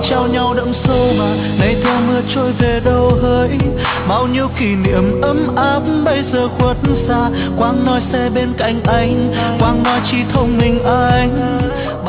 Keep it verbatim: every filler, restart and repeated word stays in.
trao nhau đậm sâu mà nay theo mưa trôi về đâu hỡi. Bao nhiêu kỷ niệm ấm áp bây giờ khuất xa. Quang nói sẽ bên cạnh anh, Quang nói chỉ thông mình anh.